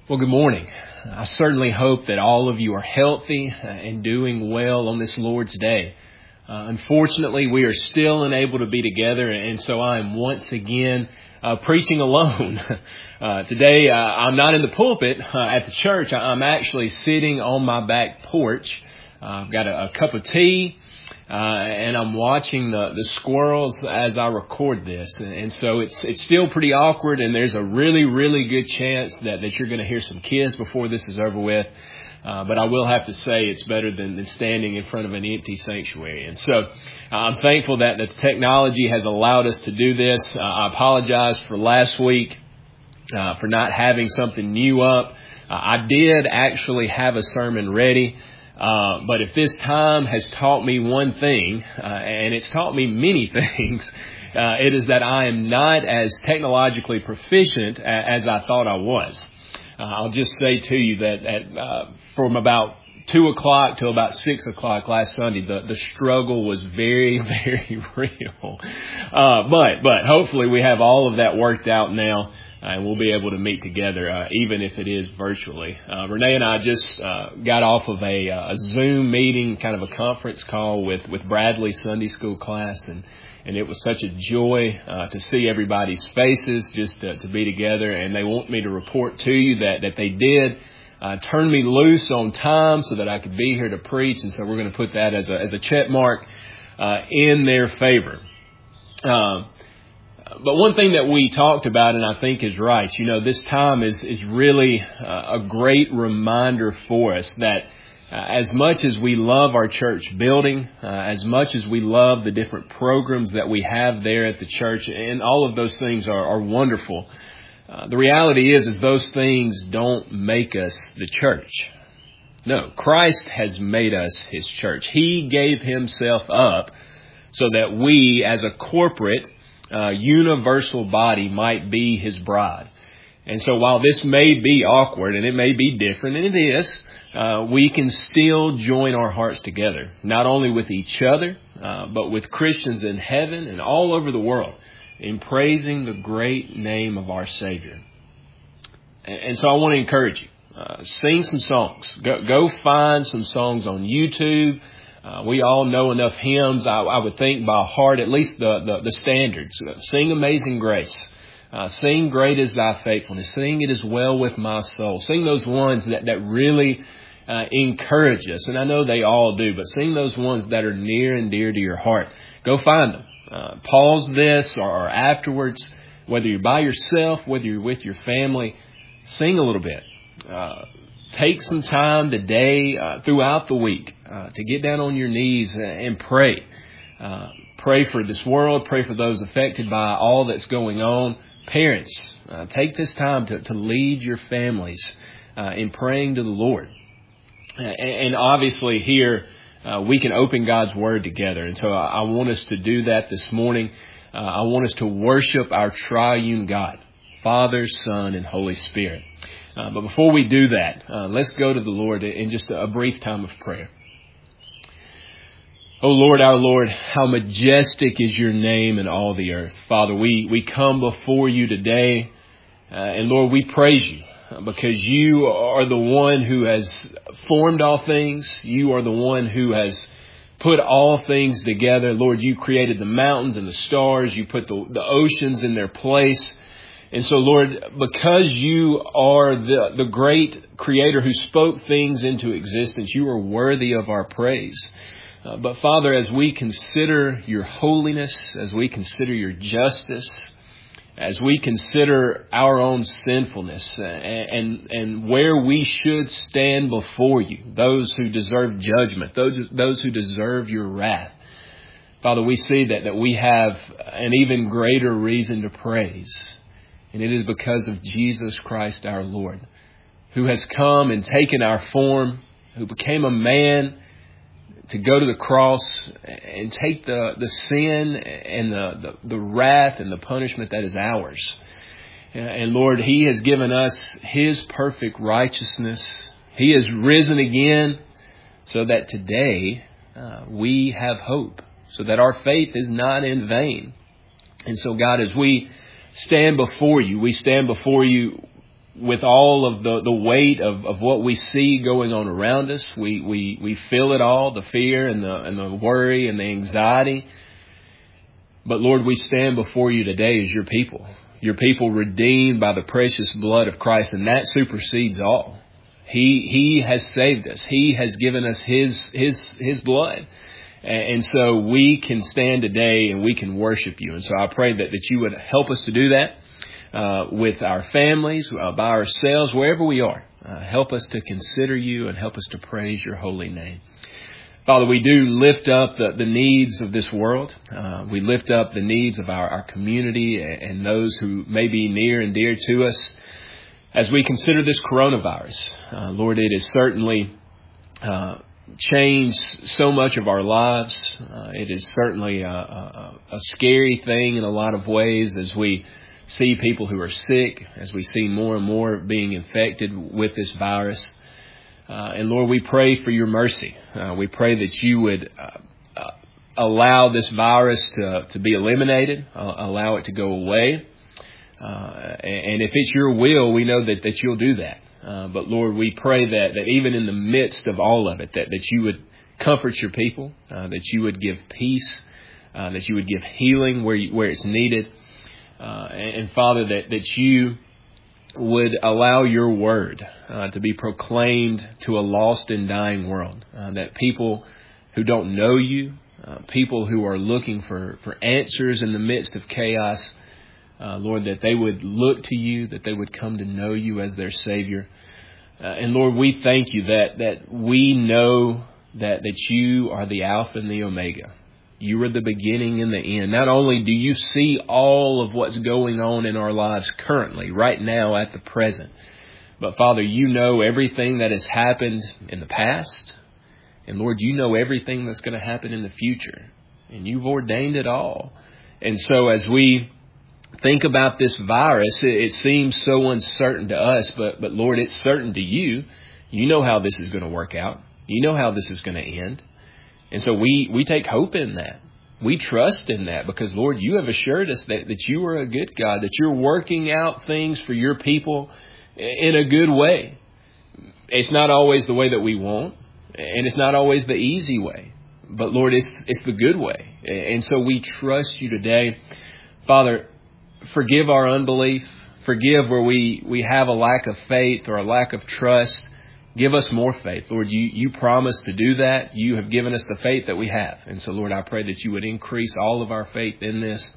Well, good morning. I certainly hope that all of you are healthy and doing well on this Lord's Day. Unfortunately, we are still unable to be together, and so I am once again preaching alone. Today, I'm not in the pulpit at the church. I'm actually sitting on my back porch. I've got a cup of tea, and I'm watching the squirrels as I record this. And so it's still pretty awkward, and there's a really, really good chance that you're going to hear some kids before this is over with. But I will have to say it's better than standing in front of an empty sanctuary. And so I'm thankful that the technology has allowed us to do this. I apologize for last week for not having something new up. I did actually have a sermon ready. But if this time has taught me one thing, and it's taught me many things, it is that I am not as technologically proficient as I thought I was. I'll just say to you that from about 2 o'clock till about 6 o'clock last Sunday, the struggle was very, very real. But hopefully we have all of that worked out now. And we'll be able to meet together, even if it is virtually. Renee and I just got off of a Zoom meeting, kind of a conference call with Bradley's Sunday school class, and it was such a joy to see everybody's faces, just to be together. And they want me to report to you that they did turn me loose on time so that I could be here to preach, and so we're going to put that as a check mark in their favor. But one thing that we talked about, and I think is right, this time is really a great reminder for us that as much as we love our church building, as much as we love the different programs that we have there at the church, and all of those things are wonderful, the reality is those things don't make us the church. No, Christ has made us His church. He gave Himself up so that we, as a corporate universal body, might be His bride. And so while this may be awkward and it may be different, and it is, we can still join our hearts together, not only with each other, but with Christians in heaven and all over the world, in praising the great name of our Savior. And so I want to encourage you, sing some songs. Go find some songs on YouTube. We all know enough hymns, I would think, by heart, at least the standards. Sing Amazing Grace. Sing Great Is Thy Faithfulness. Sing It Is Well With My Soul. Sing those ones that really encourage us. And I know they all do, but sing those ones that are near and dear to your heart. Go find them. Pause this or afterwards, whether you're by yourself, whether you're with your family, sing a little bit. Take some time today, throughout the week, to get down on your knees and pray. Pray for this world. Pray for those affected by all that's going on. Parents, take this time to lead your families in praying to the Lord. And obviously here, we can open God's Word together. And so I want us to do that this morning. I want us to worship our triune God, Father, Son, and Holy Spirit. But before we do that, let's go to the Lord in just a brief time of prayer. Oh Lord, our Lord, how majestic is your name in all the earth. Father, we come before you today, and Lord, we praise you because you are the one who has formed all things. You are the one who has put all things together. Lord, you created the mountains and the stars. You put the oceans in their place. And so, Lord, because you are the great creator who spoke things into existence, you are worthy of our praise. But Father, as we consider your holiness, as we consider your justice, as we consider our own sinfulness and where we should stand before you, those who deserve judgment, those who deserve your wrath, Father, we see that we have an even greater reason to praise. And it is because of Jesus Christ our Lord, who has come and taken our form, who became a man to go to the cross and take the sin and the wrath and the punishment that is ours. And Lord, He has given us His perfect righteousness. He has risen again so that today we have hope, so that our faith is not in vain. And so God, as we stand before you with all of the weight of what we see going on around us. We feel it all, the fear and the worry and the anxiety. But Lord, we stand before you today as your people redeemed by the precious blood of Christ, and that supersedes all. He has saved us. He has given us His blood. And so we can stand today and we can worship you. And so I pray that you would help us to do that with our families, by ourselves, wherever we are. Help us to consider you and help us to praise your holy name. Father, we do lift up the needs of this world. We lift up the needs of our community and those who may be near and dear to us as we consider this coronavirus. Lord, it has certainly changed so much of our lives. It is certainly a scary thing in a lot of ways as we see people who are sick, as we see more and more being infected with this virus. And Lord, we pray for your mercy. We pray that you would allow this virus to be eliminated, allow it to go away. And if it's your will, we know that you'll do that. But Lord, we pray that even in the midst of all of it, that you would comfort your people, that you would give peace, that you would give healing where it's needed. And Father, that you would allow your word to be proclaimed to a lost and dying world, that people who don't know you, people who are looking for answers in the midst of chaos, Lord, that they would look to you, that they would come to know you as their Savior. And Lord, we thank you that we know that you are the Alpha and the Omega. You are the beginning and the end. Not only do you see all of what's going on in our lives currently, right now at the present, but Father, you know everything that has happened in the past. And Lord, you know everything that's going to happen in the future. And you've ordained it all. And so as we think about this virus, it seems so uncertain to us, but Lord, it's certain to you. You know how this is going to work out. You know how this is going to end. And so we take hope in that. We trust in that because, Lord, you have assured us that you are a good God, that you're working out things for your people in a good way. It's not always the way that we want, and it's not always the easy way. But, Lord, it's the good way. And so we trust you today. Father, forgive our unbelief. Forgive where we have a lack of faith or a lack of trust. Give us more faith. Lord, you promised to do that. You have given us the faith that we have. And so, Lord, I pray that you would increase all of our faith in this.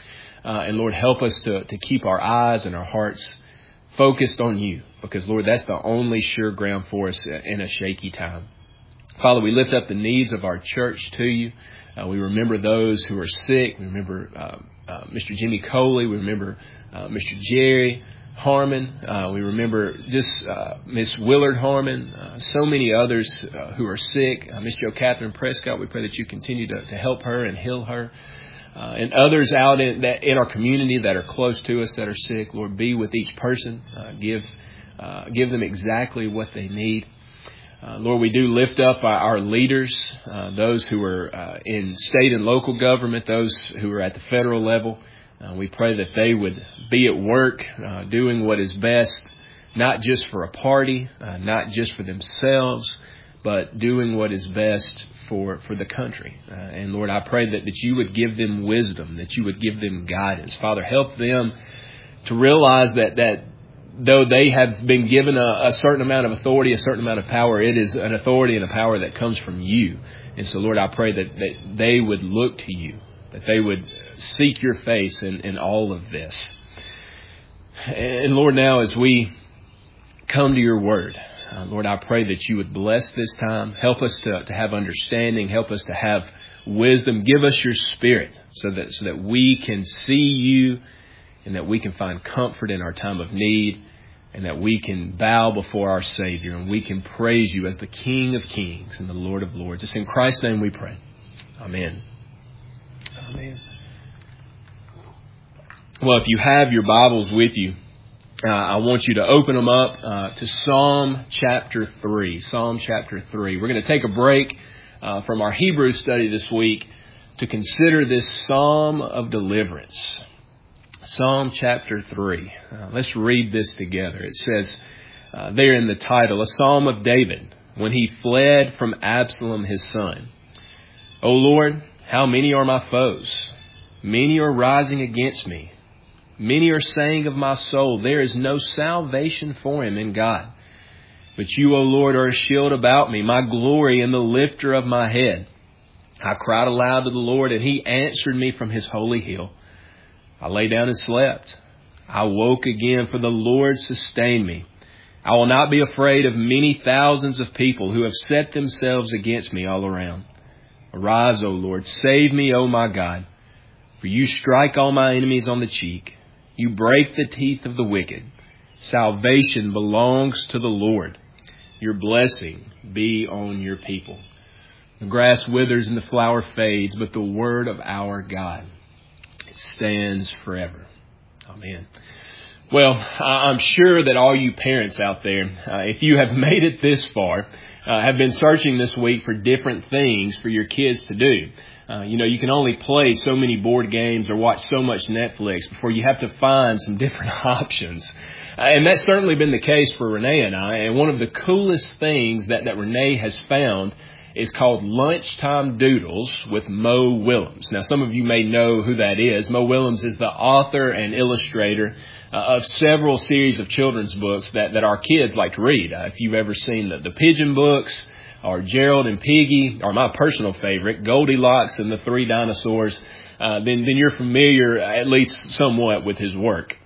And, Lord, help us to keep our eyes and our hearts focused on you. Because, Lord, that's the only sure ground for us in a shaky time. Father, we lift up the needs of our church to you. We remember those who are sick. We remember Mr. Jimmy Coley. We remember Mr. Jerry Harmon. We remember just Miss Willard Harmon. So many others who are sick. Miss Jo Catherine Prescott. We pray that you continue to help her and heal her. And others out in our community that are close to us that are sick. Lord, be with each person. Give them exactly what they need. Lord, we do lift up our leaders, those who are in state and local government, those who are at the federal level. We pray that they would be at work doing what is best, not just for a party, not just for themselves, but doing what is best for the country. And Lord, I pray that you would give them wisdom, that you would give them guidance. Father, help them to realize that though they have been given a certain amount of authority, a certain amount of power, it is an authority and a power that comes from you. And so, Lord, I pray that they would look to you, that they would seek your face in all of this. And Lord, now as we come to your word, Lord, I pray that you would bless this time. Help us to have understanding. Help us to have wisdom. Give us your spirit so that we can see you and that we can find comfort in our time of need, and that we can bow before our Savior, and we can praise you as the King of Kings and the Lord of Lords. It's in Christ's name we pray. Amen. Amen. Well, if you have your Bibles with you, I want you to open them up to Psalm chapter 3. Psalm chapter 3. We're going to take a break from our Hebrew study this week to consider this Psalm of deliverance. Psalm chapter 3. Let's read this together. It says there in the title, a psalm of David when he fled from Absalom his son. O Lord, how many are my foes? Many are rising against me. Many are saying of my soul, there is no salvation for him in God. But you, O Lord, are a shield about me, my glory and the lifter of my head. I cried aloud to the Lord, and he answered me from his holy hill. I lay down and slept. I woke again, for the Lord sustained me. I will not be afraid of many thousands of people who have set themselves against me all around. Arise, O Lord, save me, O my God. For you strike all my enemies on the cheek. You break the teeth of the wicked. Salvation belongs to the Lord. Your blessing be on your people. The grass withers and the flower fades, but the word of our God stands forever. Amen. Well, I'm sure that all you parents out there, if you have made it this far, have been searching this week for different things for your kids to do. You can only play so many board games or watch so much Netflix before you have to find some different options. And that's certainly been the case for Renee and I. And one of the coolest things that Renee has found is called Lunchtime Doodles with Mo Willems. Now, some of you may know who that is. Mo Willems is the author and illustrator of several series of children's books that our kids like to read. If you've ever seen the Pigeon books, or Gerald and Piggy, or my personal favorite, Goldilocks and the Three Dinosaurs, then you're familiar, at least somewhat, with his work.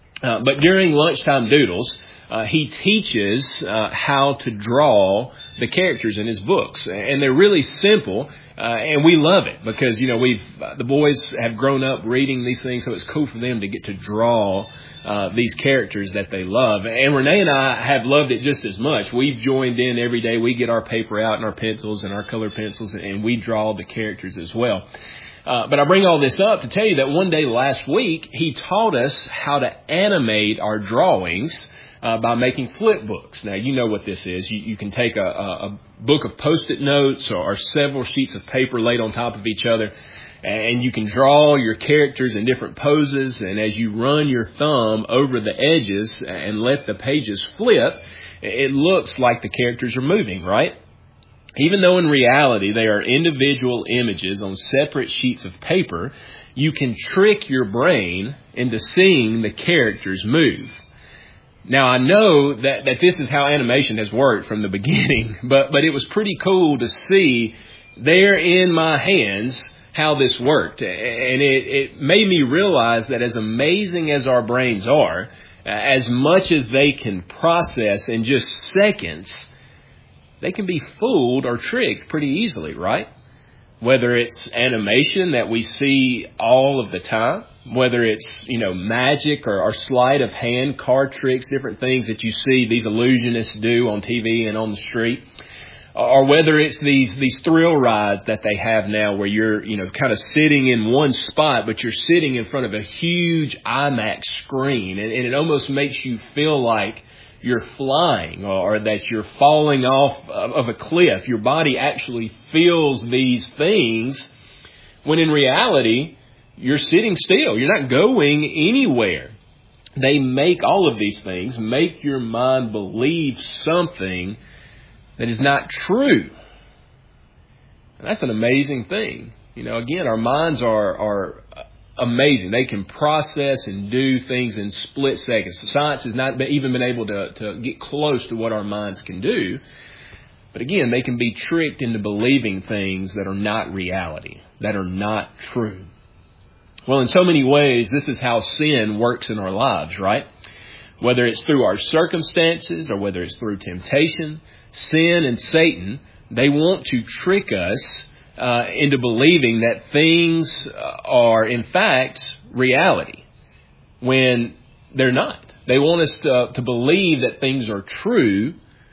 But during Lunchtime Doodles, he teaches how to draw the characters in his books, and they're really simple, and we love it because the boys have grown up reading these things, so it's cool for them to get to draw these characters that they love. And Renee and I have loved it just as much. We've joined in every day. We get our paper out and our pencils and our color pencils, and we draw the characters as well. But I bring all this up to tell you that one day last week, he taught us how to animate our drawings by making flip books. Now, you know what this is. You can take a book of Post-it notes or several sheets of paper laid on top of each other, and you can draw your characters in different poses. And as you run your thumb over the edges and let the pages flip, it looks like the characters are moving, right? Even though in reality they are individual images on separate sheets of paper, you can trick your brain into seeing the characters move. Now, I know that this is how animation has worked from the beginning, but it was pretty cool to see there in my hands how this worked. And it made me realize that as amazing as our brains are, as much as they can process in just seconds, they can be fooled or tricked pretty easily, right? Whether it's animation that we see all of the time, whether it's, magic or sleight of hand, card tricks, different things that you see these illusionists do on TV and on the street, or whether it's these thrill rides that they have now where you're, kind of sitting in one spot, but you're sitting in front of a huge IMAX screen, and it almost makes you feel like you're flying or that you're falling off of a cliff. Your body actually feels these things when in reality, you're sitting still. You're not going anywhere. They make all of these things, make your mind believe something that is not true. And that's an amazing thing. Again, our minds are amazing. They can process and do things in split seconds. Science has not even been able to get close to what our minds can do. But again, they can be tricked into believing things that are not reality, that are not true. Well, in so many ways, this is how sin works in our lives, right? Whether it's through our circumstances or whether it's through temptation, sin and Satan, they want to trick us into believing that things are, in fact, reality when they're not. They want us to believe that things are true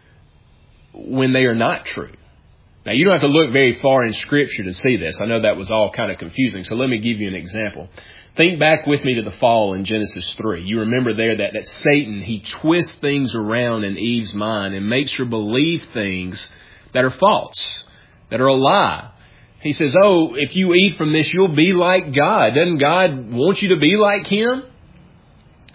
when they are not true. Now, you don't have to look very far in Scripture to see this. I know that was all kind of confusing, so let me give you an example. Think back with me to the fall in Genesis 3. You remember there that Satan, he twists things around in Eve's mind and makes her believe things that are false, that are a lie. He says, if you eat from this, you'll be like God. Doesn't God want you to be like Him?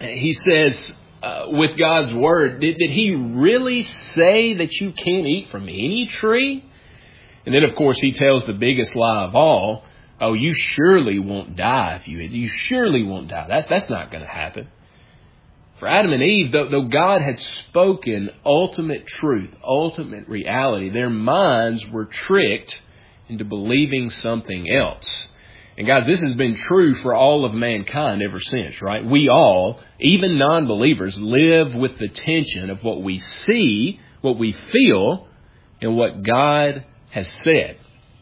he says, with God's word, did he really say that you can't eat from any tree? And then, of course, he tells the biggest lie of all, oh, you surely won't die if you eat. You surely won't die. That's not going to happen. For Adam and Eve, though God had spoken ultimate truth, ultimate reality, their minds were tricked into believing something else. And guys, this has been true for all of mankind ever since, right? We all, even non-believers, live with the tension of what we see, what we feel, and what God has said.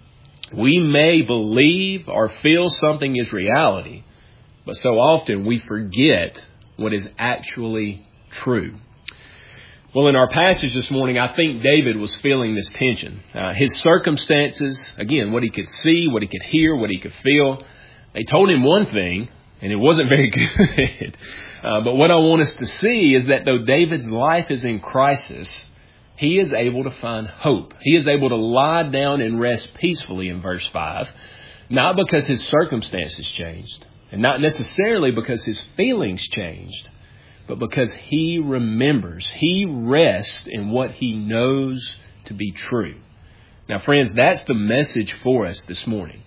We may believe or feel something is reality, but so often we forget what is actually true. Well, in our passage this morning, I think David was feeling this tension. His circumstances, again, what he could see, what he could hear, what he could feel, they told him one thing, and it wasn't very good. But what I want us to see is that though David's life is in crisis, he is able to find hope. He is able to lie down and rest peacefully in verse 5, not because his circumstances changed, and not necessarily because his feelings changed, but because he remembers. He rests in what he knows to be true. Now, friends, that's the message for us this morning.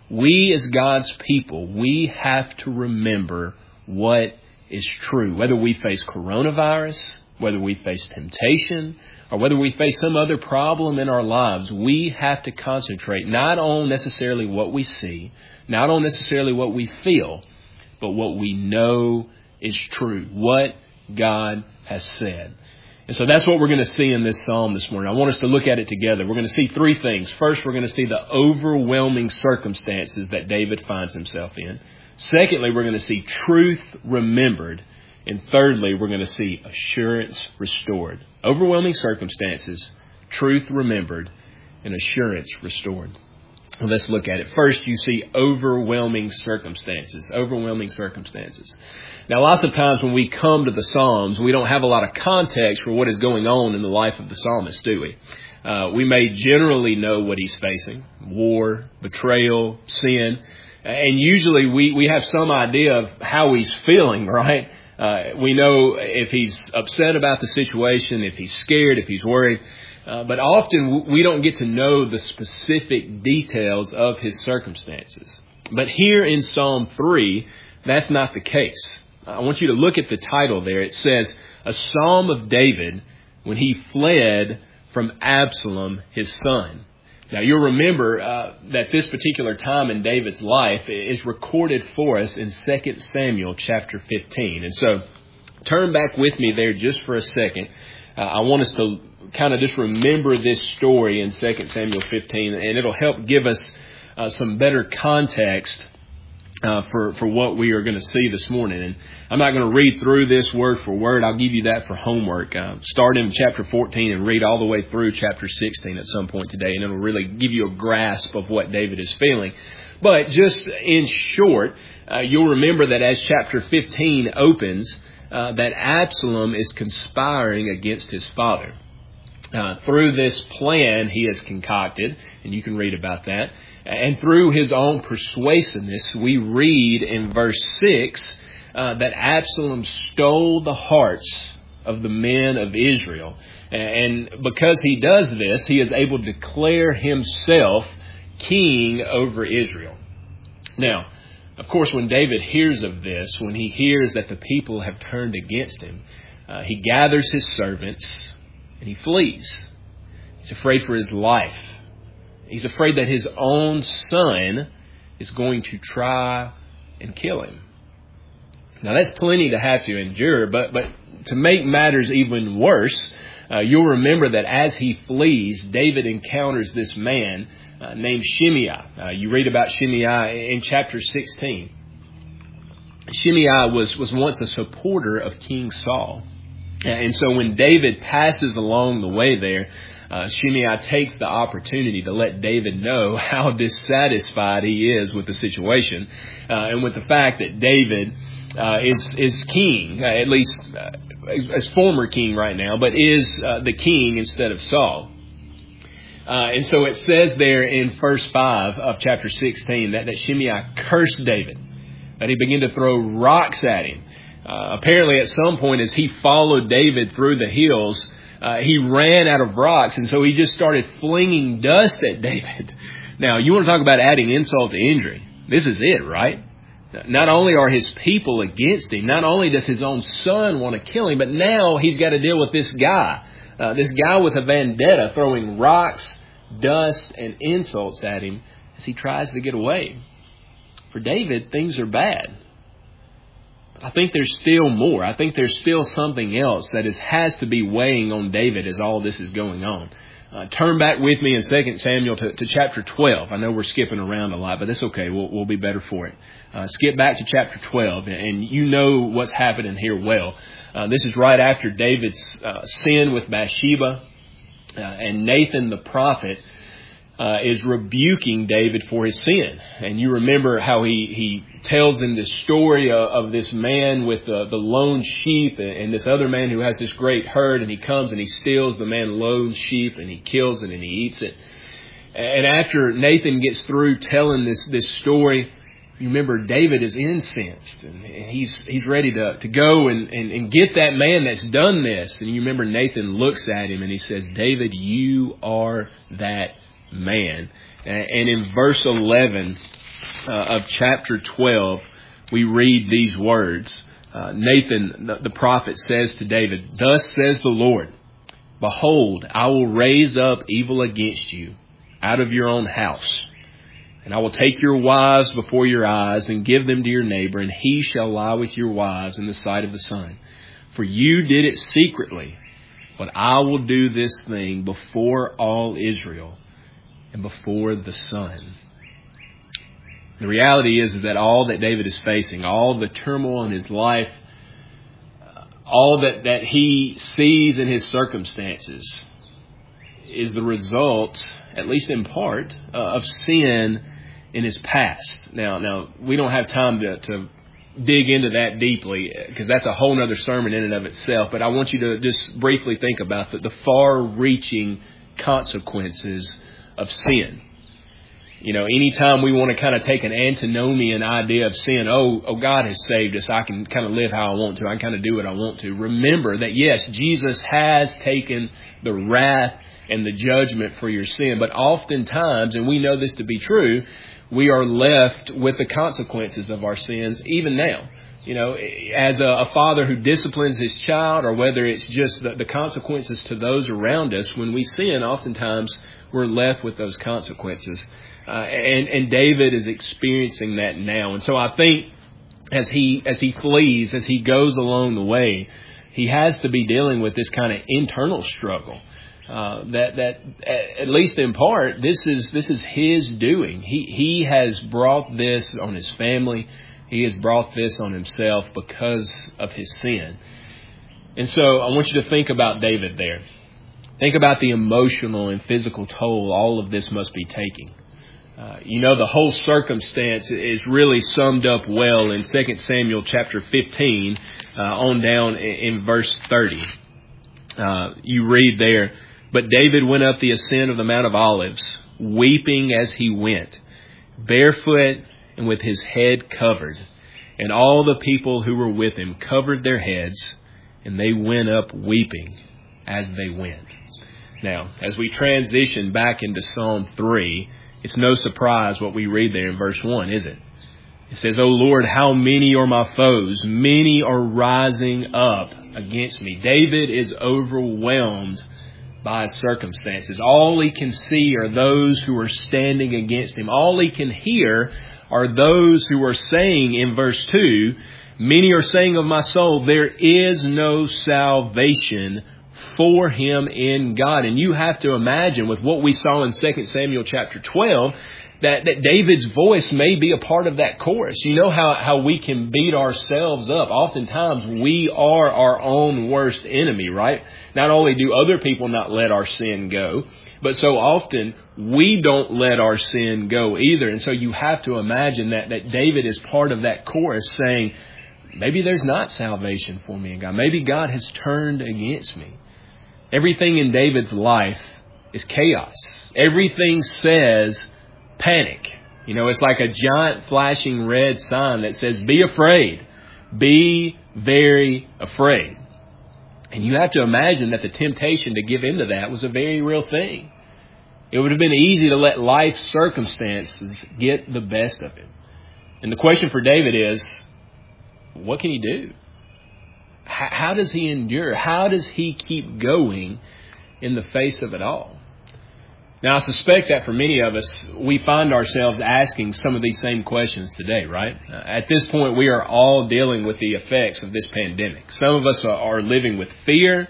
We as God's people, we have to remember what is true. Whether we face coronavirus, whether we face temptation, or whether we face some other problem in our lives, we have to concentrate not on necessarily what we see, not on necessarily what we feel, but what we know is true, what God has said. And so that's what we're going to see in this psalm this morning. I want us to look at it together. We're going to see three things. First, we're going to see the overwhelming circumstances that David finds himself in. Secondly, we're going to see truth remembered. And thirdly, we're going to see assurance restored. Overwhelming circumstances, truth remembered, and assurance restored. Well, let's look at it. First, you see overwhelming circumstances. Overwhelming circumstances. Now, lots of times when we come to the Psalms, we don't have a lot of context for what is going on in the life of the psalmist, do we? We may generally know what he's facing. War, betrayal, sin. And usually we have some idea of how he's feeling, right? We know if he's upset about the situation, if he's scared, if he's worried. But often we don't get to know the specific details of his circumstances. But here in Psalm 3, that's not the case. I want you to look at the title there. It says, a Psalm of David when he fled from Absalom, his son. Now, you'll remember that this particular time in David's life is recorded for us in 2 Samuel chapter 15. And so turn back with me there just for a second. I want us to kind of just remember this story in 2 Samuel 15, and it'll help give us some better context for what we are going to see this morning. And I'm not going to read through this word for word. I'll give you that for homework. Start in chapter 14 and read all the way through chapter 16 at some point today, and it'll really give you a grasp of what David is feeling. But just in short, you'll remember that as chapter 15 opens, that Absalom is conspiring against his father. Through this plan he has concocted, and you can read about that, and through his own persuasiveness, we read in verse 6 that Absalom stole the hearts of the men of Israel. And because he does this, he is able to declare himself king over Israel. Now, of course, when David hears of this, when he hears that the people have turned against him, he gathers his servants and he flees. He's afraid for his life. He's afraid that his own son is going to try and kill him. Now, that's plenty to have to endure, but to make matters even worse, you'll remember that as he flees, David encounters this man named Shimei. You read about Shimei in chapter 16. Shimei was once a supporter of King Saul. And so when David passes along the way there, Shimei takes the opportunity to let David know how dissatisfied he is with the situation and with the fact that David is king, at least as former king right now, but is the king instead of Saul. And so it says there in verse 5 of chapter 16 that Shimei cursed David, that he began to throw rocks at him. Apparently at some point as he followed David through the hills, he ran out of rocks, and so he just started flinging dust at David. Now, you want to talk about adding insult to injury. This is it, right? Not only are his people against him, not only does his own son want to kill him, but now he's got to deal with this guy with a vendetta throwing rocks, dust, and insults at him as he tries to get away. For David, things are bad. But I think there's still more. I think there's still something else that has to be weighing on David as all this is going on. Turn back with me in 2 Samuel to chapter 12. I know we're skipping around a lot, but that's okay. We'll be better for it. Skip back to chapter 12, and you know what's happening here well. This is right after David's sin with Bathsheba, and Nathan the prophet is rebuking David for his sin. And you remember how he tells him this story of this man with the lone sheep and this other man who has this great herd, and he comes and he steals the man's lone sheep and he kills it and he eats it. And after Nathan gets through telling this story, you remember David is incensed and he's ready to go and get that man that's done this. And you remember Nathan looks at him and he says, "David, you are that man." And in verse 11 of chapter 12, we read these words. Nathan, the prophet, says to David, "Thus says the Lord, behold, I will raise up evil against you out of your own house. And I will take your wives before your eyes and give them to your neighbor, and he shall lie with your wives in the sight of the sun. For you did it secretly, but I will do this thing before all Israel and before the sun." The reality is that all that David is facing, all the turmoil in his life, all that he sees in his circumstances is the result, at least in part, of sin in his past. Now we don't have time to dig into that deeply because that's a whole other sermon in and of itself. But I want you to just briefly think about the far-reaching consequences of sin. You know, anytime we want to kind of take an antinomian idea of sin, oh, God has saved us, I can kind of live how I want to, I can kind of do what I want to. Remember that, yes, Jesus has taken the wrath and the judgment for your sin, but oftentimes, and we know this to be true, we are left with the consequences of our sins even now. You know, as a father who disciplines his child, or whether it's just the consequences to those around us, when we sin, oftentimes we're left with those consequences. And David is experiencing that now. And so I think as he flees, as he goes along the way, he has to be dealing with this kind of internal struggle. That at least in part, this is his doing. He has brought this on his family. He has brought this on himself because of his sin. And so I want you to think about David there. Think about the emotional and physical toll all of this must be taking. The whole circumstance is really summed up well in 2 Samuel chapter 15, on down in verse 30. You read there, "But David went up the ascent of the Mount of Olives, weeping as he went, barefoot and with his head covered. And all the people who were with him covered their heads, and they went up weeping as they went." Now, as we transition back into Psalm 3, it's no surprise what we read there in verse 1, is it? It says, "O Lord, how many are my foes? Many are rising up against me." David is overwhelmed by his circumstances. All he can see are those who are standing against him. All he can hear are those who are saying in verse 2, "Many are saying of my soul, there is no salvation for him in God." And you have to imagine with what we saw in 2 Samuel chapter 12, that David's voice may be a part of that chorus. You know how we can beat ourselves up. Oftentimes we are our own worst enemy, right? Not only do other people not let our sin go, but so often we don't let our sin go either. And so you have to imagine that David is part of that chorus saying, maybe there's not salvation for me in God. Maybe God has turned against me. Everything in David's life is chaos. Everything says panic. You know, it's like a giant flashing red sign that says, be afraid, be very afraid. And you have to imagine that the temptation to give in to that was a very real thing. It would have been easy to let life's circumstances get the best of him. And the question for David is, what can he do? How does he endure? How does he keep going in the face of it all? Now, I suspect that for many of us, we find ourselves asking some of these same questions today, right? At this point, we are all dealing with the effects of this pandemic. Some of us are living with fear,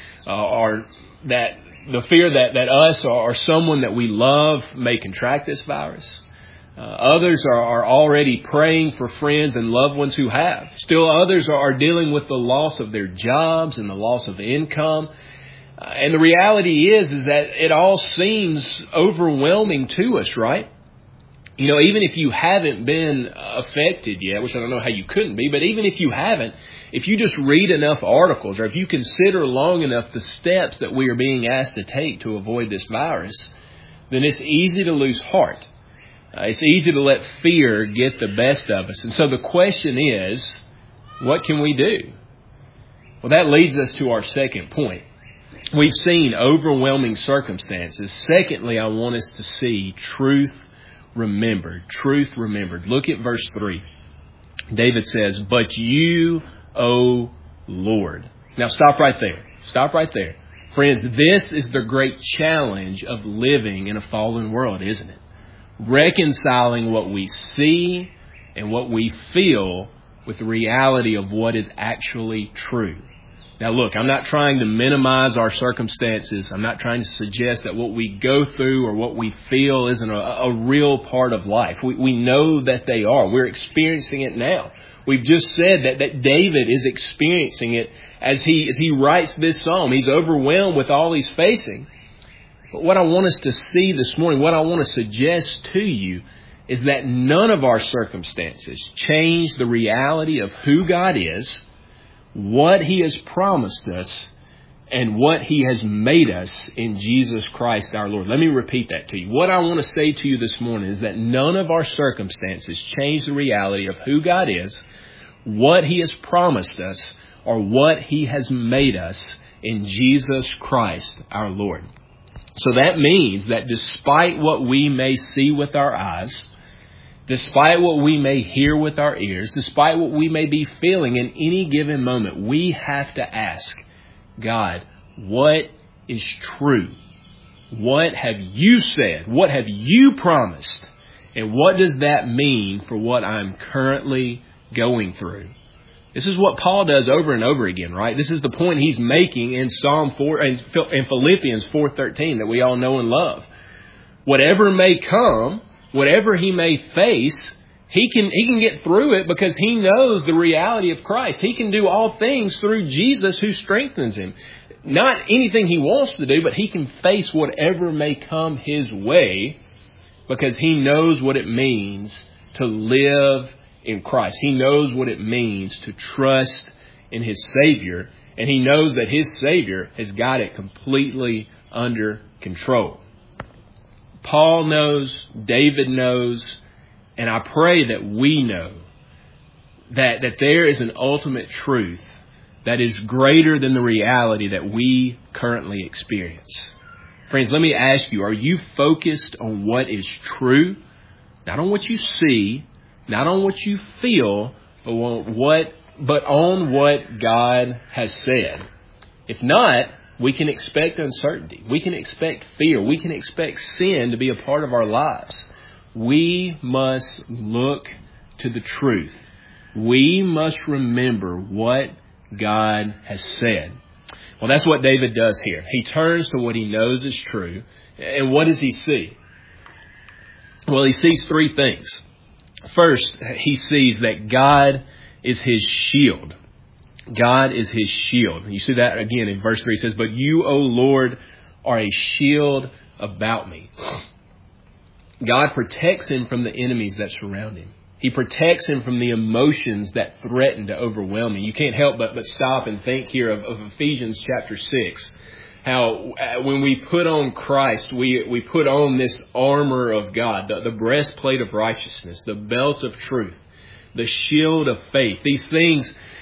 or that the fear that us or someone that we love may contract this virus. Others are already praying for friends and loved ones who have. Still others are dealing with the loss of their jobs and the loss of income. And the reality is that it all seems overwhelming to us, right? You know, even if you haven't been affected yet, which I don't know how you couldn't be, but even if you haven't, if you just read enough articles or if you consider long enough the steps that we are being asked to take to avoid this virus, then it's easy to lose heart. It's easy to let fear get the best of us. And so the question is, what can we do? Well, that leads us to our second point. We've seen overwhelming circumstances. Secondly, I want us to see truth remembered. Truth remembered. Look at verse 3. David says, "But you, O Lord." Now stop right there. Stop right there. Friends, this is the great challenge of living in a fallen world, isn't it? Reconciling what we see and what we feel with the reality of what is actually true. Now look, I'm not trying to minimize our circumstances. I'm not trying to suggest that what we go through or what we feel isn't a real part of life. We know that they are. We're experiencing it now. We've just said that David is experiencing it as he writes this psalm. He's overwhelmed with all he's facing. But what I want us to see this morning, what I want to suggest to you, is that none of our circumstances change the reality of who God is, what He has promised us, and what He has made us in Jesus Christ our Lord. Let me repeat that to you. What I want to say to you this morning is that none of our circumstances change the reality of who God is, what He has promised us, or what He has made us in Jesus Christ our Lord. So that means that despite what we may see with our eyes, despite what we may hear with our ears, despite what we may be feeling in any given moment, we have to ask, God, what is true? What have you said? What have you promised? And what does that mean for what I'm currently going through? This is what Paul does over and over again, right? This is the point he's making in Psalm 4 and in Philippians 4:13 that we all know and love. Whatever may come, whatever he may face, he can get through it because he knows the reality of Christ. He can do all things through Jesus who strengthens him. Not anything he wants to do, but he can face whatever may come his way because he knows what it means to live in Christ. He knows what it means to trust in his Savior, and he knows that his Savior has got it completely under control. Paul knows, David knows, and I pray that we know that there is an ultimate truth that is greater than the reality that we currently experience. Friends, let me ask you, are you focused on what is true? Not on what you see, not on what you feel, but on what God has said. If not, we can expect uncertainty. We can expect fear. We can expect sin to be a part of our lives. We must look to the truth. We must remember what God has said. Well, that's what David does here. He turns to what he knows is true. And what does he see? Well, he sees three things. First, he sees that God is his shield. God is his shield. You see that again in verse 3. It says, "But you, O Lord, are a shield about me." God protects him from the enemies that surround him. He protects him from the emotions that threaten to overwhelm him. You can't help but stop and think here of Ephesians chapter 6. How when we put on Christ, we put on this armor of God, the breastplate of righteousness, the belt of truth, the shield of faith. These things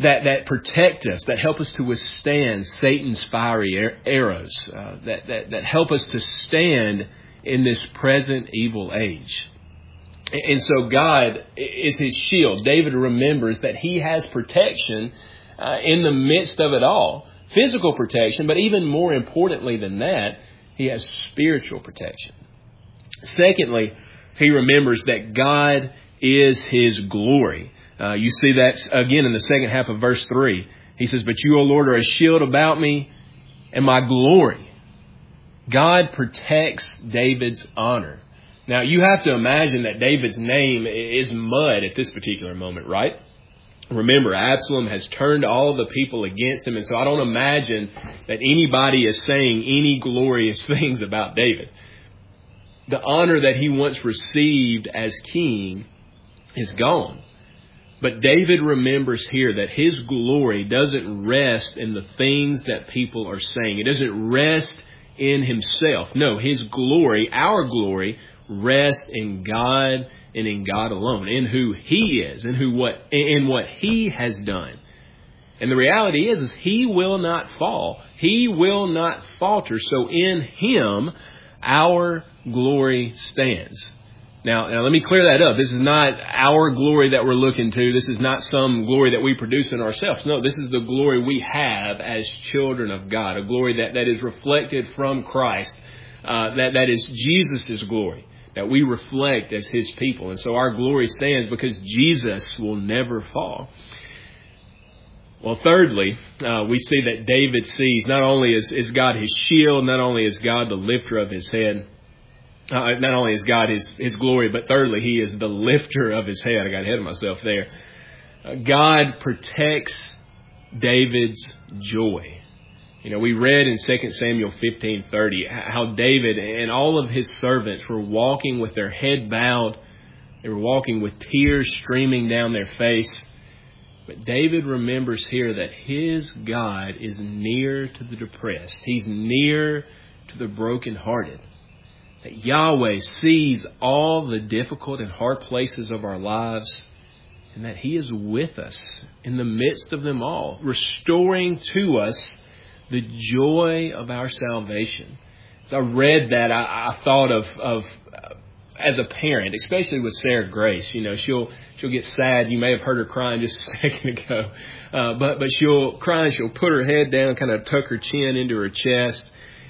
that protect us, that help us to withstand Satan's fiery arrows, that help us to stand in this present evil age. And so God is his shield. David remembers that he has protection in the midst of it all. Physical protection, but even more importantly than that, he has spiritual protection. Secondly, he remembers that God is his glory. You see that again in the second half of verse 3. He says, "But you, O Lord, are a shield about me and my glory." God protects David's honor. Now, you have to imagine that David's name is mud at this particular moment, right? Remember, Absalom has turned all the people against him, and so I don't imagine that anybody is saying any glorious things about David. The honor that he once received as king is gone. But David remembers here that his glory doesn't rest in the things that people are saying. It doesn't rest in himself. No, his glory, our glory, rests in God and in God alone, in who he is, in what he has done. And the reality is he will not fall. He will not falter. So in him, our glory stands. Now let me clear that up. This is not our glory that we're looking to. This is not some glory that we produce in ourselves. No, this is the glory we have as children of God, a glory that is reflected from Christ, that is Jesus' glory, that we reflect as his people. And so our glory stands because Jesus will never fall. Well, thirdly, we see that David sees not only is God his shield, not only is God the lifter of his head, not only is God his glory, but thirdly, he is the lifter of his head. I got ahead of myself there. God protects David's joy. You know, we read in 2 Samuel 15:30 how David and all of his servants were walking with their head bowed. They were walking with tears streaming down their face. But David remembers here that his God is near to the depressed. He's near to the brokenhearted. That Yahweh sees all the difficult and hard places of our lives, and that he is with us in the midst of them all, restoring to us the joy of our salvation. As I read that, I thought of as a parent, especially with Sarah Grace. You know, she'll get sad. You may have heard her crying just a second ago, but she'll cry and she'll put her head down, kind of tuck her chin into her chest.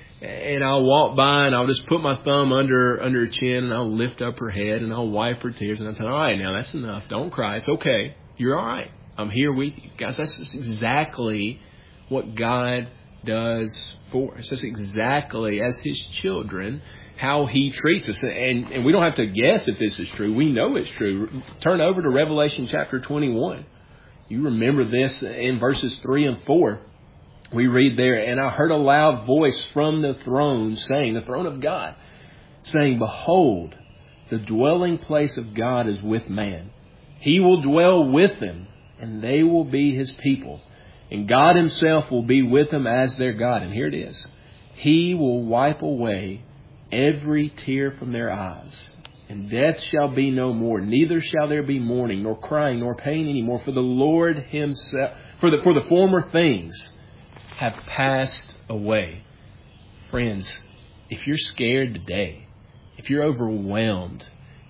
And I'll walk by and I'll just put my thumb under her chin and I'll lift up her head and I'll wipe her tears and I'll tell her, all right, now that's enough. Don't cry. It's okay. You're all right. I'm here with you. Guys, that's just exactly what God does for us. That's exactly, as his children, how he treats us. And we don't have to guess if this is true. We know it's true. Turn over to Revelation chapter 21. You remember this in verses 3 and 4. We read there, "And I heard a loud voice from the throne saying," the throne of God, saying, "Behold, the dwelling place of God is with man. He will dwell with them, and they will be his people. And God himself will be with them as their God." And here it is. "He will wipe away every tear from their eyes. And death shall be no more. Neither shall there be mourning, nor crying, nor pain anymore. For the Lord himself, for the former things have passed away." Friends, if you're scared today, if you're overwhelmed,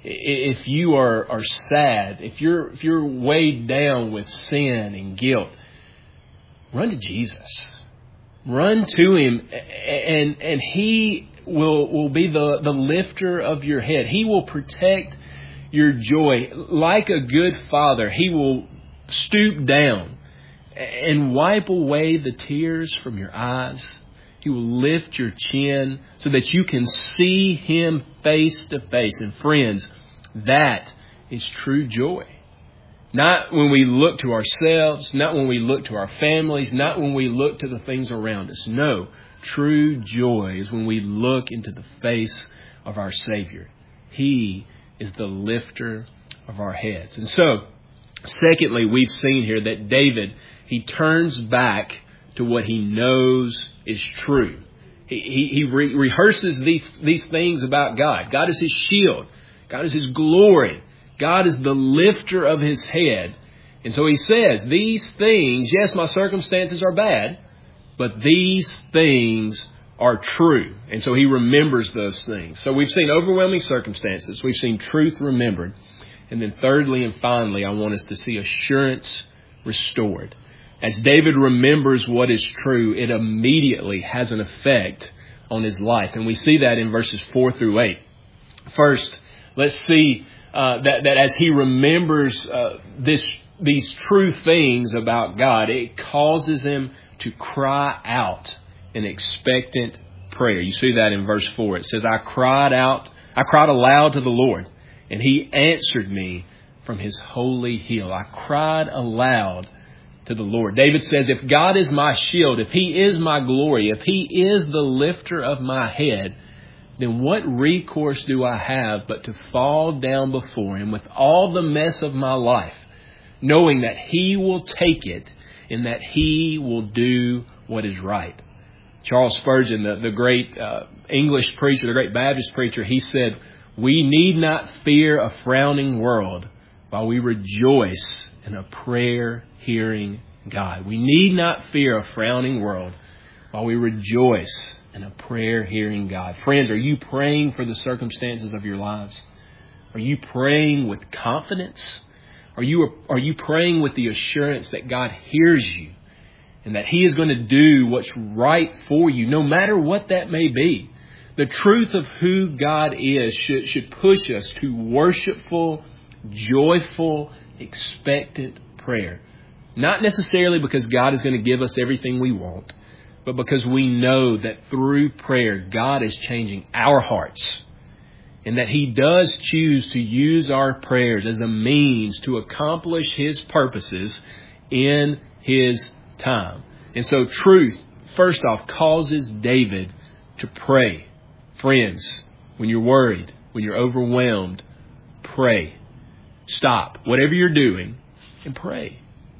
if you are sad, if you're weighed down with sin and guilt, run to Jesus. Run to him, and he will be the lifter of your head. He will protect your joy. Like a good father, he will stoop down and wipe away the tears from your eyes. He will lift your chin so that you can see him face to face. And friends, that is true joy. Not when we look to ourselves, not when we look to our families, not when we look to the things around us. No, true joy is when we look into the face of our Savior. He is the lifter of our heads. And so, secondly, we've seen here that David, he turns back to what he knows is true. He rehearses these things about God. God is his shield. God is his glory. God is the lifter of his head. And so he says, these things, yes, my circumstances are bad, but these things are true. And so he remembers those things. So we've seen overwhelming circumstances. We've seen truth remembered. And then thirdly and finally, I want us to see assurance restored. As David remembers what is true, it immediately has an effect on his life. And we see that in verses 4 through 8. First, let's see that as he remembers these true things about God, it causes him to cry out in expectant prayer. You see that in verse 4. It says, I cried aloud to the Lord, and he answered me from his holy hill. I cried aloud to the Lord. David says, if God is my shield, if he is my glory, if he is the lifter of my head, then what recourse do I have but to fall down before him with all the mess of my life, knowing that he will take it and that he will do what is right? Charles Spurgeon, the great English preacher, the great Baptist preacher, he said, we need not fear a frowning world while we rejoice in a prayer-hearing God. We need not fear a frowning world while we rejoice in a prayer-hearing God. Friends, are you praying for the circumstances of your lives? Are you praying with confidence? Are you praying with the assurance that God hears you and that he is going to do what's right for you, no matter what that may be? The truth of who God is should push us to worshipful, joyful, expectant prayer. Not necessarily because God is going to give us everything we want, but because we know that through prayer, God is changing our hearts, and that he does choose to use our prayers as a means to accomplish his purposes in his time. And so truth, first off, causes David to pray. Friends, when you're worried, when you're overwhelmed, pray. Stop whatever you're doing and pray.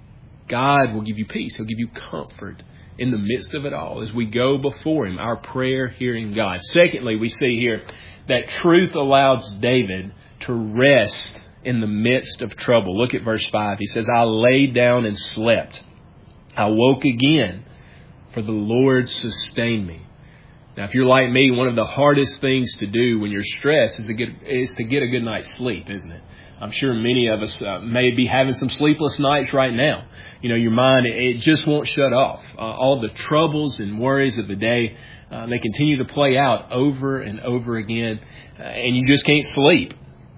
God will give you peace. He'll give you comfort in the midst of it all as we go before him, our prayer-hearing God. Secondly, we see here that truth allows David to rest in the midst of trouble. Look at verse 5. He says, I lay down and slept. I woke again, for the Lord sustained me. Now, if you're like me, one of the hardest things to do when you're stressed is to get a good night's sleep, isn't it? I'm sure many of us may be having some sleepless nights right now. You know, your mind, it just won't shut off. All the troubles and worries of the day, they continue to play out over and over again, and you just can't sleep.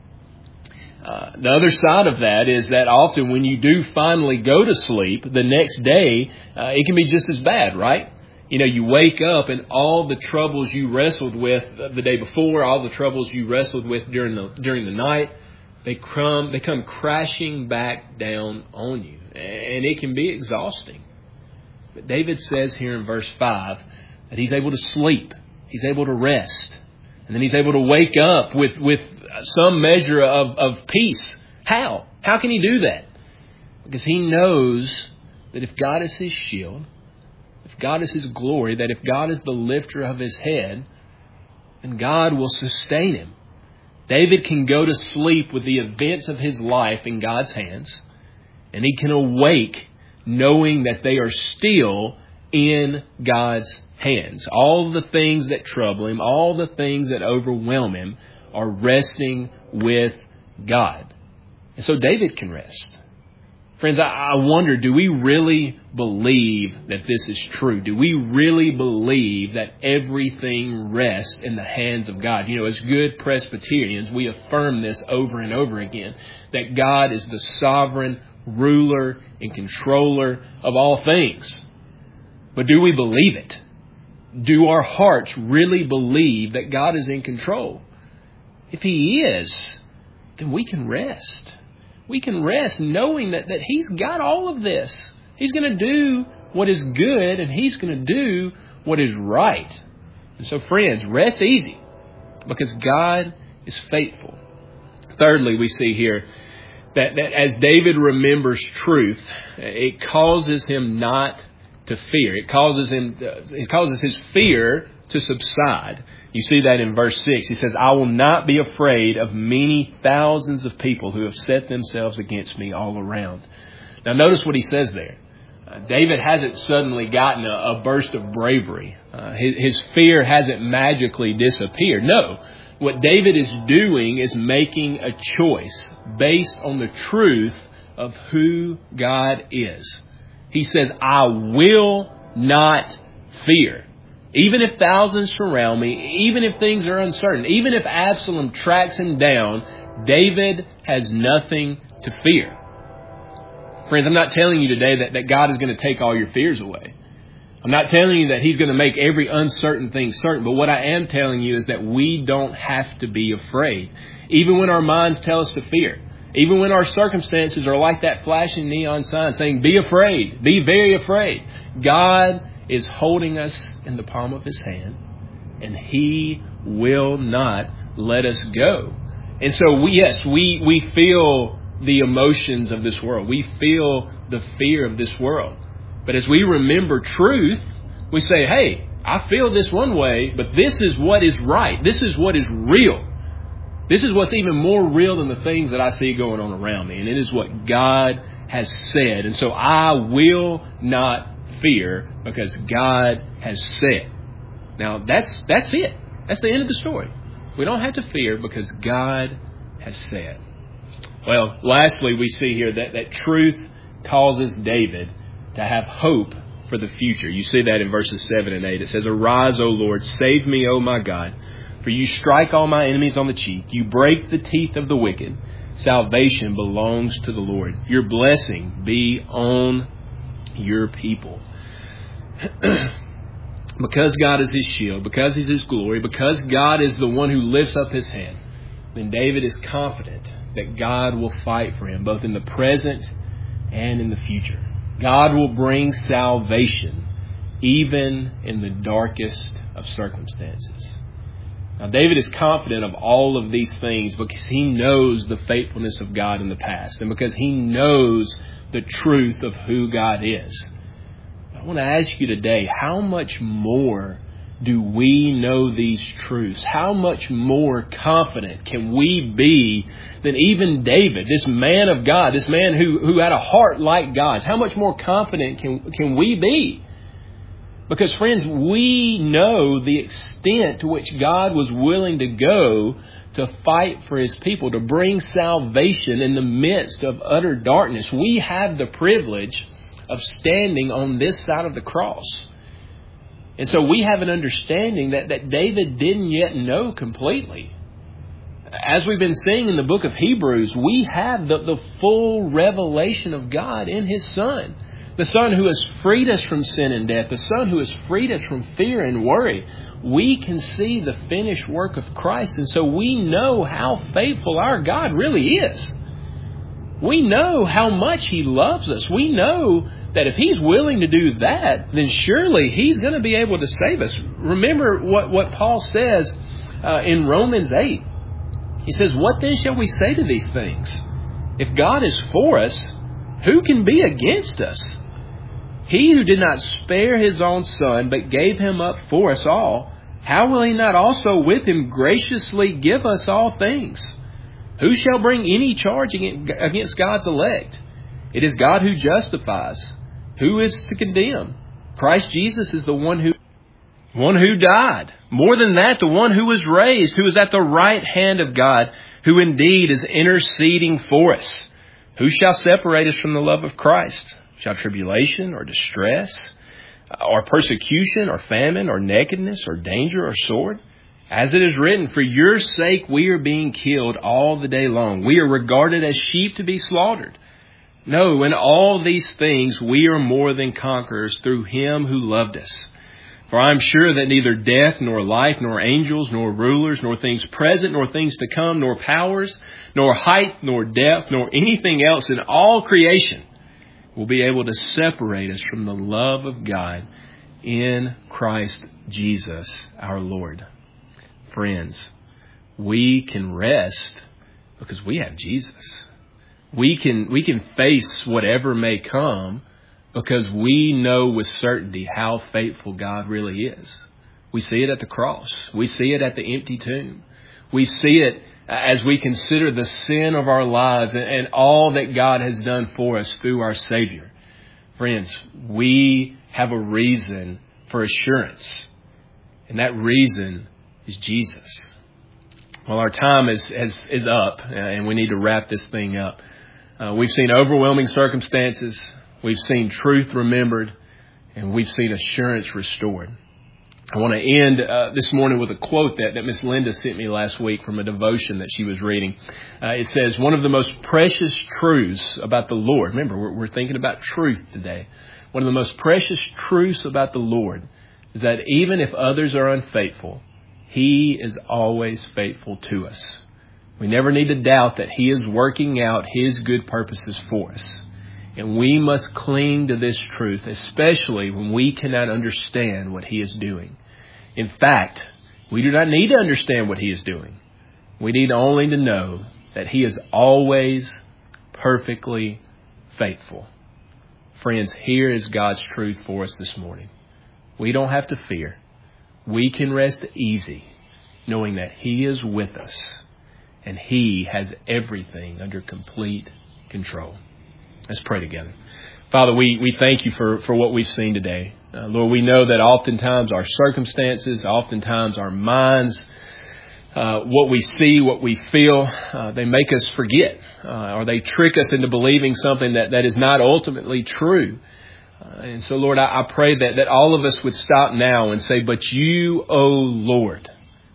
The other side of that is that often when you do finally go to sleep, the next day, it can be just as bad, right? You know, you wake up and all the troubles you wrestled with the day before, all the troubles you wrestled with during the night, they come crashing back down on you. And it can be exhausting. But David says here in verse 5 that he's able to sleep. He's able to rest. And then he's able to wake up with some measure of peace. How? How can he do that? Because he knows that if God is his shield, if God is his glory, that if God is the lifter of his head, then God will sustain him. David can go to sleep with the events of his life in God's hands, and he can awake knowing that they are still in God's hands. All the things that trouble him, all the things that overwhelm him are resting with God. And so David can rest. Friends, I wonder, do we really believe that this is true? Do we really believe that everything rests in the hands of God? You know, as good Presbyterians, we affirm this over and over again, that God is the sovereign ruler and controller of all things. But do we believe it? Do our hearts really believe that God is in control? If he is, then we can rest. We can rest knowing that he's got all of this. He's going to do what is good, and he's going to do what is right. And so, friends, rest easy because God is faithful. Thirdly, we see here that as David remembers truth, it causes him not to fear. It causes his fear to subside. You see that in verse 6. He says, I will not be afraid of many thousands of people who have set themselves against me all around. Now notice what he says there. David hasn't suddenly gotten a burst of bravery. His fear hasn't magically disappeared. No. What David is doing is making a choice based on the truth of who God is. He says, I will not fear. Even if thousands surround me, even if things are uncertain, even if Absalom tracks him down, David has nothing to fear. Friends, I'm not telling you today that God is going to take all your fears away. I'm not telling you that He's going to make every uncertain thing certain. But what I am telling you is that we don't have to be afraid. Even when our minds tell us to fear. Even when our circumstances are like that flashing neon sign saying, be afraid, be very afraid. God is holding us in the palm of His hand. And He will not let us go. And so, we feel the emotions of this world. We feel the fear of this world. But as we remember truth, we say, hey, I feel this one way, but this is what is right. This is what is real. This is what's even more real than the things that I see going on around me. And it is what God has said. And so I will not fear because God has said. Now, that's it. That's the end of the story. We don't have to fear because God has said. Well, lastly, we see here that truth causes David to have hope for the future. You see that in verses 7 and 8. It says, Arise, O Lord, save me, O my God, for you strike all my enemies on the cheek. You break the teeth of the wicked. Salvation belongs to the Lord. Your blessing be on your people. Because God is His shield, because He's His glory, because God is the one who lifts up His hand, then David is confident that God will fight for him, both in the present and in the future. God will bring salvation, even in the darkest of circumstances. Now, David is confident of all of these things because he knows the faithfulness of God in the past and because he knows the truth of who God is. I want to ask you today, how much more do we know these truths? How much more confident can we be than even David, this man of God, this man who had a heart like God's? How much more confident can we be? Because, friends, we know the extent to which God was willing to go to fight for His people, to bring salvation in the midst of utter darkness. We have the privilege of standing on this side of the cross. And so we have an understanding that David didn't yet know completely. As we've been seeing in the book of Hebrews, we have the full revelation of God in His Son. The Son who has freed us from sin and death. The Son who has freed us from fear and worry. We can see the finished work of Christ. And so we know how faithful our God really is. We know how much He loves us. We know that if He's willing to do that, then surely He's going to be able to save us. Remember what Paul says in Romans 8. He says, What then shall we say to these things? If God is for us, who can be against us? He who did not spare His own Son, but gave Him up for us all, how will He not also with Him graciously give us all things? Who shall bring any charge against God's elect? It is God who justifies. Who is to condemn? Christ Jesus is the one who died. More than that, the one who was raised, who is at the right hand of God, who indeed is interceding for us. Who shall separate us from the love of Christ? Shall tribulation or distress or persecution or famine or nakedness or danger or sword? As it is written, for your sake we are being killed all the day long. We are regarded as sheep to be slaughtered. No, in all these things we are more than conquerors through Him who loved us. For I am sure that neither death, nor life, nor angels, nor rulers, nor things present, nor things to come, nor powers, nor height, nor depth, nor anything else in all creation will be able to separate us from the love of God in Christ Jesus our Lord. Friends, we can rest because we have Jesus. We can face whatever may come because we know with certainty how faithful God really is. We see it at the cross. We see it at the empty tomb. We see it as we consider the sin of our lives and all that God has done for us through our Savior. Friends, we have a reason for assurance, and that reason is Jesus. Well, our time is up, and we need to wrap this thing up. We've seen overwhelming circumstances, we've seen truth remembered, and we've seen assurance restored. I want to end this morning with a quote that Miss Linda sent me last week from a devotion that she was reading. It says, one of the most precious truths about the Lord, remember, we're thinking about truth today. One of the most precious truths about the Lord is that even if others are unfaithful, He is always faithful to us. We never need to doubt that He is working out His good purposes for us. And we must cling to this truth, especially when we cannot understand what He is doing. In fact, we do not need to understand what He is doing. We need only to know that He is always perfectly faithful. Friends, here is God's truth for us this morning. We don't have to fear. We can rest easy knowing that He is with us and He has everything under complete control. Let's pray together. Father, we thank You for what we've seen today. Lord, we know that oftentimes our circumstances, oftentimes our minds, what we see, what we feel, they make us forget, or they trick us into believing something that is not ultimately true. And so, Lord, I pray that all of us would stop now and say, but You, O Lord,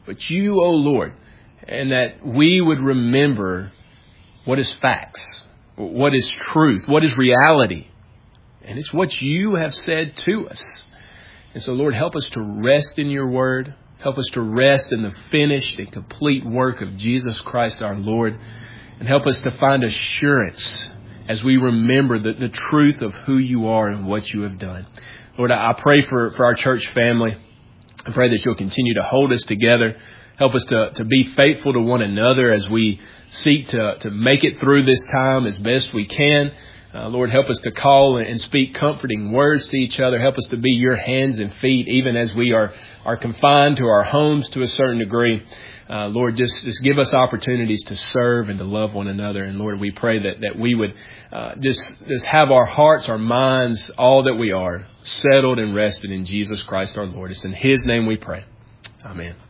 and that we would remember what is facts, what is truth, what is reality. And it's what You have said to us. And so, Lord, help us to rest in Your word. Help us to rest in the finished and complete work of Jesus Christ our Lord. And help us to find assurance as we remember the truth of who You are and what You have done. Lord, I pray for our church family. I pray that You'll continue to hold us together. Help us to be faithful to one another as we seek to make it through this time as best we can. Lord, help us to call and speak comforting words to each other. Help us to be Your hands and feet, even as we are confined to our homes to a certain degree. Lord, just give us opportunities to serve and to love one another. And Lord, we pray that we would just have our hearts, our minds, all that we are, settled and rested in Jesus Christ our Lord. It's in His name we pray. Amen.